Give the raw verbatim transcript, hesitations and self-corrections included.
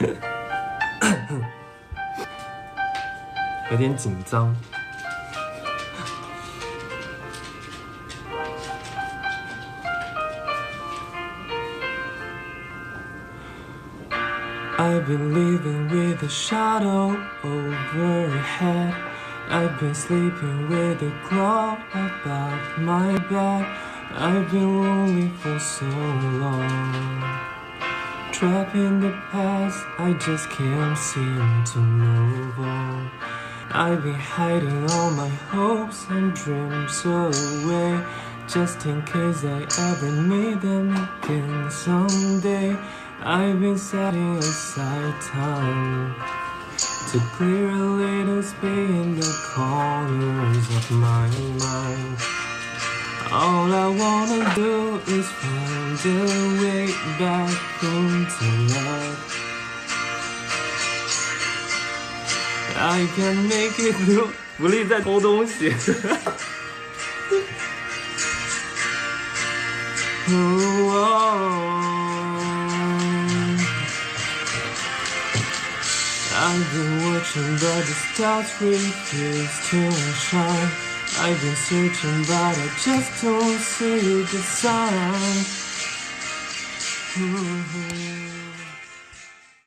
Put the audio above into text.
有点紧张。I've been living with a shadow overhead. I've been sleeping with a cloud above my bed. I've been lonely for so long. Trapped in the past, I just can't seem to move on. I've been hiding all my hopes and dreams away, just in case I ever need them again someday. I've been setting aside time to clear a little space in the corners of my mind. All I wanna do is find a way back into love. I can make it through. 福利在偷东西。I've been watching but the stars refuse to shine. I've been searching but I just don't see the sign.